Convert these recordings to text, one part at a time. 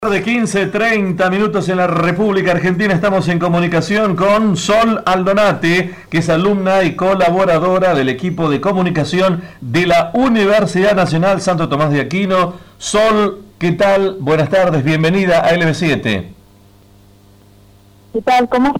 De 15:30 minutos en la República Argentina. Estamos en comunicación con Sol Aldonate, que es alumna y colaboradora del equipo de comunicación de la Universidad Nacional Santo Tomás de Aquino. Sol, ¿qué tal? Buenas tardes, bienvenida a LB7. ¿Qué tal? ¿Cómo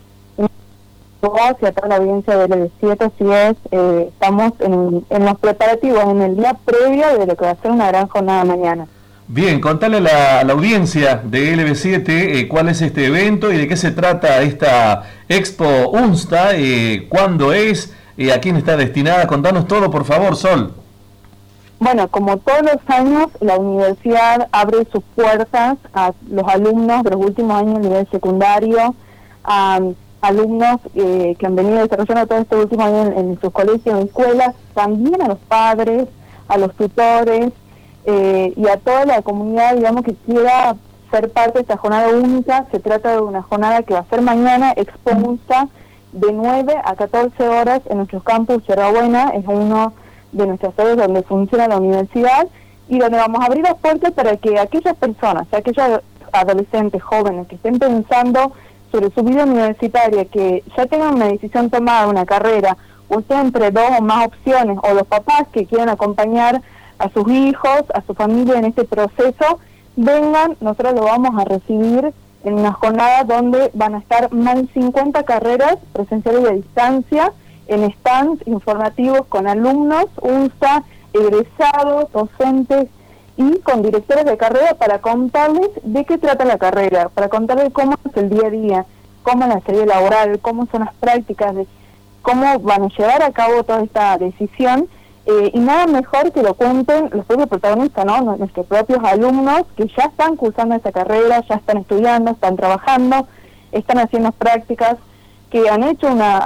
y a toda la audiencia de LB7? Así es, estamos en los preparativos, en el día previo de lo que va a ser una gran jornada mañana. Bien, contale a la audiencia de LB7 cuál es este evento y de qué se trata esta Expo UNSTA, cuándo es, a quién está destinada. Contanos todo, por favor, Sol. Bueno, como todos los años, la universidad abre sus puertas a los alumnos de los últimos años a nivel secundario, a alumnos que han venido desarrollando todo este último año en sus colegios y escuelas, también a los padres, a los tutores, y a toda la comunidad, digamos, que quiera ser parte de esta jornada única. Se trata de una jornada que va a ser mañana, Expo UNSTA, de 9 a 14 horas en nuestros campus. Yerba Buena es uno de nuestras sedes donde funciona la universidad y donde vamos a abrir las puertas para que aquellas personas, aquellos adolescentes, jóvenes que estén pensando sobre su vida universitaria, que ya tengan una decisión tomada, una carrera, o estén entre dos o más opciones, o los papás que quieran acompañar a sus hijos, a su familia en este proceso, vengan. Nosotros lo vamos a recibir en una jornada donde van a estar más de 50 carreras presenciales y a distancia, en stands informativos con alumnos, UNSTA, egresados, docentes y con directores de carrera para contarles de qué trata la carrera, para contarles cómo es el día a día, cómo es la serie laboral, cómo son las prácticas, de cómo van a llevar a cabo toda esta decisión. Y nada mejor que lo cuenten los propios protagonistas, ¿no? Nuestros propios alumnos que ya están cursando esta carrera, ya están estudiando, están trabajando, están haciendo prácticas, que han hecho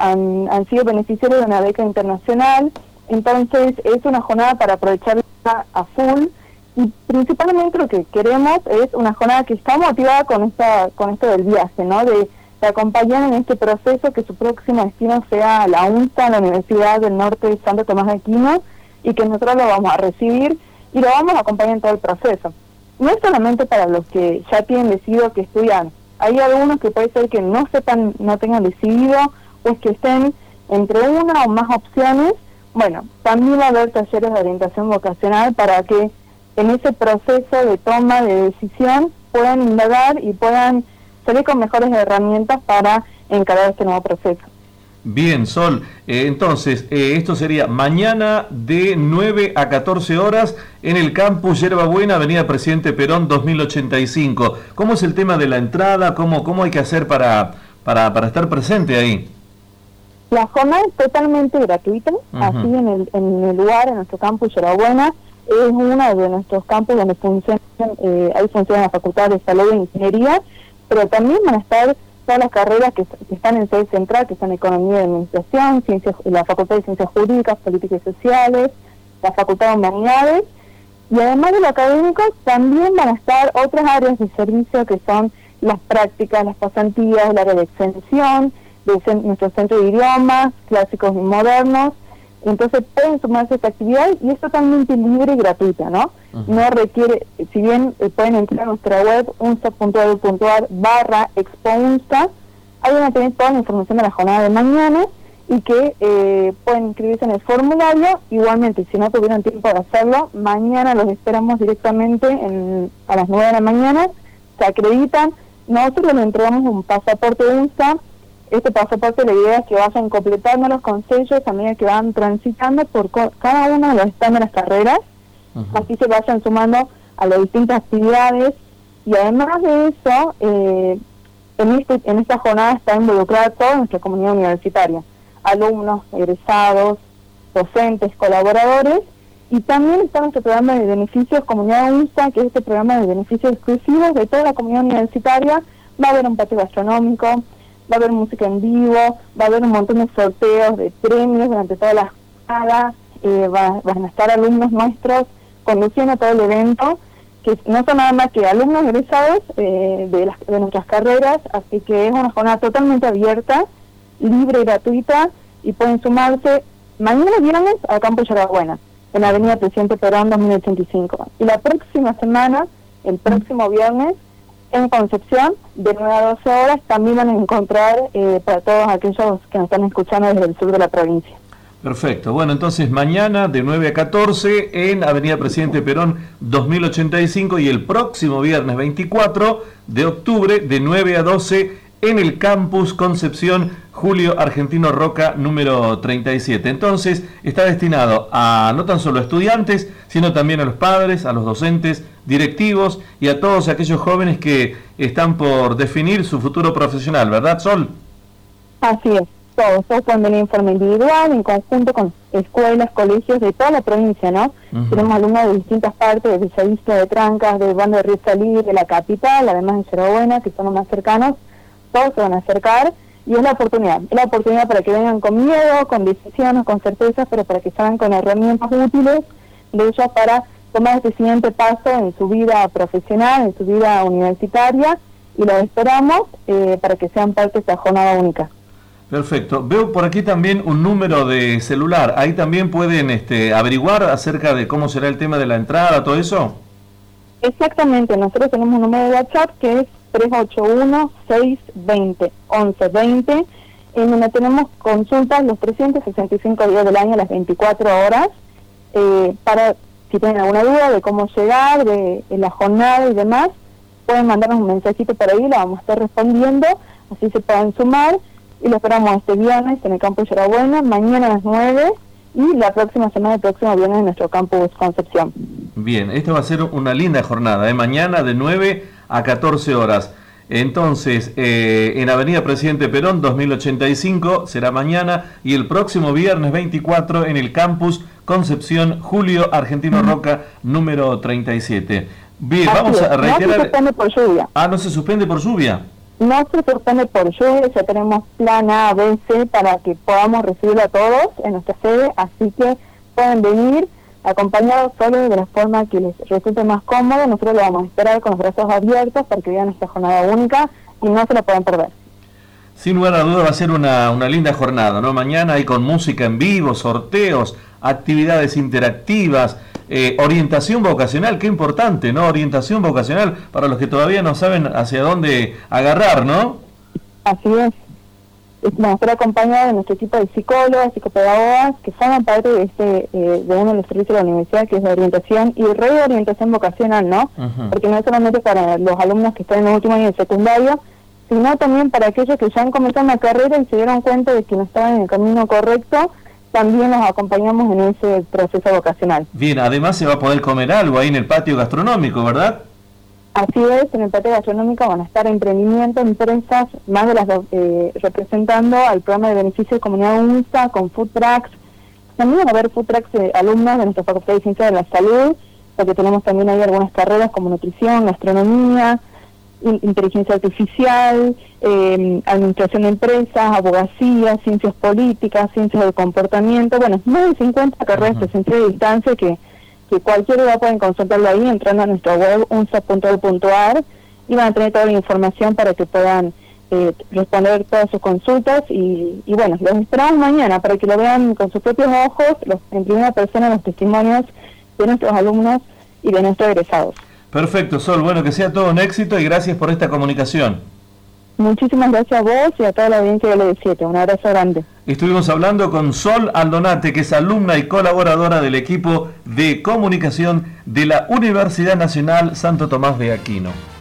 han sido beneficiarios de una beca internacional. Entonces es una jornada para aprovecharla a full, y principalmente lo que queremos es una jornada que está motivada con esto del viaje, ¿no? De acompañar en este proceso, que su próximo destino sea la UNSTA, la Universidad del Norte de Santo Tomás de Aquino, y que nosotros lo vamos a recibir y lo vamos a acompañar en todo el proceso. No es solamente para los que ya tienen decidido que estudian. Hay algunos que puede ser que no tengan decidido, o es que estén entre una o más opciones. Bueno, también va a haber talleres de orientación vocacional para que en ese proceso de toma de decisión puedan indagar y puedan salir con mejores herramientas para encarar este nuevo proceso. Bien, Sol, entonces, esto sería mañana de 9 a 14 horas en el campus Yerba Buena, Avenida Presidente Perón 2085. ¿Cómo es el tema de la entrada? ¿Cómo hay que hacer para estar presente ahí? La jornada es totalmente gratuita, así en el lugar, en nuestro campus Yerba Buena. Es uno de nuestros campus donde ahí funciona la Facultad de Salud e Ingeniería, pero también van a estar todas las carreras que están en sede central, que son Economía y Administración, la Facultad de Ciencias Jurídicas, Políticas y Sociales, la Facultad de Humanidades, y además de lo académico también van a estar otras áreas de servicio que son las prácticas, las pasantías, el área de extensión, nuestro centro de idiomas, clásicos y modernos. Entonces pueden sumarse a esta actividad y es totalmente libre y gratuita, ¿no? No requiere, si bien pueden entrar a nuestra web unsta.edu.ar/expounsta, ahí van a tener toda la información de la jornada de mañana y que pueden inscribirse en el formulario. Igualmente, si no tuvieron tiempo de hacerlo, mañana los esperamos directamente a las 9 de la mañana, se acreditan. Nosotros les entregamos un pasaporte UNSTA. Este pasaporte, la idea es que vayan completándolos con sellos a medida que van transitando por cada uno de los stands de las carreras, así se vayan sumando a las distintas actividades. Y además de eso, en esta jornada está involucrada toda nuestra comunidad universitaria, alumnos, egresados, docentes, colaboradores, y también está nuestro programa de beneficios Comunidad UNSTA, que es este programa de beneficios exclusivos de toda la comunidad universitaria. Va a haber un patio gastronómico, va a haber música en vivo, va a haber un montón de sorteos de premios durante toda la jornada, van a estar alumnos nuestros conduciendo todo el evento, que no son nada más que alumnos egresados de nuestras carreras, así que es una jornada totalmente abierta, libre y gratuita, y pueden sumarse mañana viernes al campus Yerba Buena, en la Avenida Presidente Perón 2085. Y la próxima semana, el próximo viernes, en Concepción, de 9 a 12 horas. También van a encontrar para todos aquellos que nos están escuchando desde el sur de la provincia. Perfecto. Bueno, entonces mañana de 9 a 14 en Avenida Presidente Perón 2085 y el próximo viernes 24 de octubre de 9 a 12 en el Campus Concepción Julio Argentino Roca número 37. Entonces está destinado a no tan solo estudiantes, sino también a los padres, a los docentes, directivos y a todos aquellos jóvenes que están por definir su futuro profesional, ¿verdad, Sol? Así es. Todos pueden venir en forma individual, en conjunto con escuelas, colegios de toda la provincia, ¿no? Tenemos alumnos de distintas partes, de Bellavista, de Trancas, de Banda de Río Salí, de la capital, además de Yerba Buena, que son los más cercanos. Todos se van a acercar y es la oportunidad para que vengan con miedo, con decisiones, con certezas, pero para que salgan con herramientas útiles de ellos para tomar este siguiente paso en su vida profesional, en su vida universitaria, y los esperamos para que sean parte de esta jornada única. Perfecto. Veo por aquí también un número de celular. Ahí también pueden averiguar acerca de cómo será el tema de la entrada, todo eso. Exactamente. Nosotros tenemos un número de WhatsApp que es 381-620-1120, en donde tenemos consultas los 365 días del año, las 24 horas, para si tienen alguna duda de cómo llegar, de la jornada y demás, pueden mandarnos un mensajito por ahí, la vamos a estar respondiendo, así se pueden sumar. Y lo esperamos este viernes en el campus Yerba Buena, mañana a las 9 y la próxima semana, el próximo viernes en nuestro campus Concepción. Bien, esto va a ser una linda jornada, mañana de 9 a 14 horas. Entonces, en Avenida Presidente Perón 2085 será mañana y el próximo viernes 24 en el campus Concepción Julio Argentino Roca número 37. Bien, así vamos a reiterar... No se suspende por lluvia. Ah, ¿no se suspende por lluvia? No se suspende por lluvia, ya tenemos plan A, B, C para que podamos recibirlo a todos en nuestra sede, así que pueden venir acompañados solo de la forma que les resulte más cómodo. Nosotros lo vamos a esperar con los brazos abiertos para que vean esta jornada única y no se la pueden perder. Sin lugar a duda va a ser una linda jornada, ¿no? Mañana hay con música en vivo, sorteos, actividades interactivas, orientación vocacional, qué importante, ¿no? Orientación vocacional para los que todavía no saben hacia dónde agarrar, ¿no? Así es. Vamos a estar acompañados de nuestro equipo de psicólogos, psicopedagogas, que forman parte de de uno de los servicios de la universidad, que es la orientación y reorientación vocacional, ¿no? Porque no es solamente para los alumnos que están en el último año de secundario, sino también para aquellos que ya han comenzado una carrera y se dieron cuenta de que no estaban en el camino correcto. También los acompañamos en ese proceso vocacional. Bien, además se va a poder comer algo ahí en el patio gastronómico, ¿verdad? Así es, en el patio gastronómico van a estar emprendimientos, empresas, más de las representando al programa de beneficio de comunidad UNSA con food trucks. También van a haber food trucks de alumnos de nuestra Facultad de Ciencias de la Salud, porque tenemos también ahí algunas carreras como nutrición, gastronomía, inteligencia artificial, administración de empresas, abogacía, ciencias políticas, ciencias del comportamiento, bueno, más de 50 carreras presenciales de distancia que cualquiera pueden consultarlo ahí entrando a nuestra web unsa.edu.ar y van a tener toda la información para que puedan responder todas sus consultas y bueno, los esperamos mañana para que lo vean con sus propios ojos, en primera persona los testimonios de nuestros alumnos y de nuestros egresados. Perfecto, Sol. Bueno, que sea todo un éxito y gracias por esta comunicación. Muchísimas gracias a vos y a toda la audiencia de LD7. Un abrazo grande. Estuvimos hablando con Sol Aldonate, que es alumna y colaboradora del equipo de comunicación de la Universidad Nacional Santo Tomás de Aquino.